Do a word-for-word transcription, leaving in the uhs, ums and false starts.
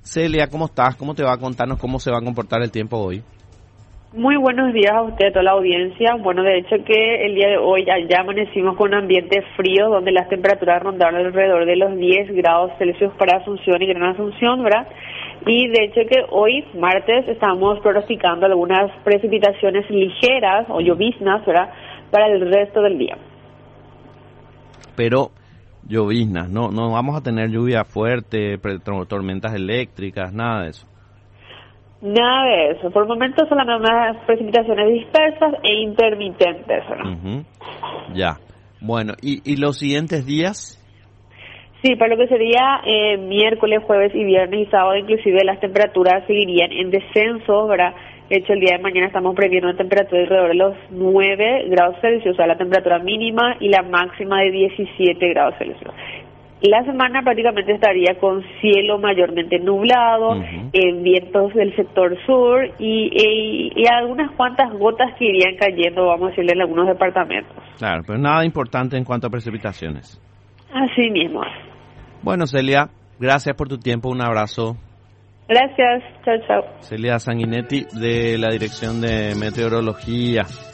Celia, ¿cómo estás? ¿Cómo te va? Contarnos cómo se va a comportar el tiempo hoy. Muy buenos días a usted, a toda la audiencia. Bueno, de hecho que el día de hoy ya, ya amanecimos con un ambiente frío donde las temperaturas rondaron alrededor de los diez grados Celsius para Asunción y Gran Asunción, ¿verdad? Y de hecho que hoy, martes, estamos pronosticando algunas precipitaciones ligeras o lloviznas, ¿verdad?, para el resto del día. Pero lloviznas, no, no vamos a tener lluvia fuerte, tormentas eléctricas, nada de eso. Nada de eso. Por el momento son unas precipitaciones dispersas e intermitentes, ¿verdad? Uh-huh. Ya. Bueno, ¿y, y los siguientes días? Sí, para lo que sería eh, miércoles, jueves y viernes y sábado, inclusive las temperaturas seguirían en descenso, ¿verdad? De hecho, el día de mañana estamos previendo una temperatura de alrededor de los nueve grados Celsius, o sea, la temperatura mínima, y la máxima de diecisiete grados Celsius. La semana prácticamente estaría con cielo mayormente nublado, uh-huh. eh, vientos del sector sur y, y, y algunas cuantas gotas que irían cayendo, vamos a decirle, en algunos departamentos. Claro, pero nada importante en cuanto a precipitaciones. Así mismo. Bueno, Celia, gracias por tu tiempo, un abrazo. Gracias, chao, chao. Celia Sanguinetti de la Dirección de Meteorología.